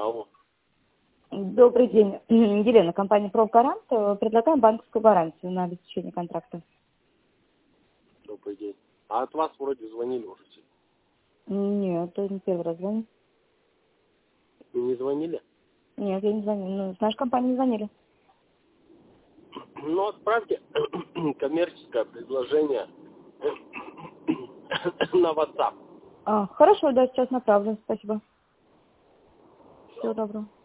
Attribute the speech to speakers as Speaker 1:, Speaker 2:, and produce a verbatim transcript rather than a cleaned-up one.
Speaker 1: Алло.
Speaker 2: Добрый день. Елена, компания «Профгарант». Предлагаем банковскую гарантию на обеспечение контракта.
Speaker 1: Добрый день. А от вас вроде звонили уже.
Speaker 2: Нет, это не первый раз звоню.
Speaker 1: Вы не звонили?
Speaker 2: Нет, я не звоню. Ну, с нашей компании не звонили.
Speaker 1: Ну, отправьте коммерческое предложение на WhatsApp.
Speaker 2: А, хорошо, да, сейчас направлю. Спасибо. Всего доброго.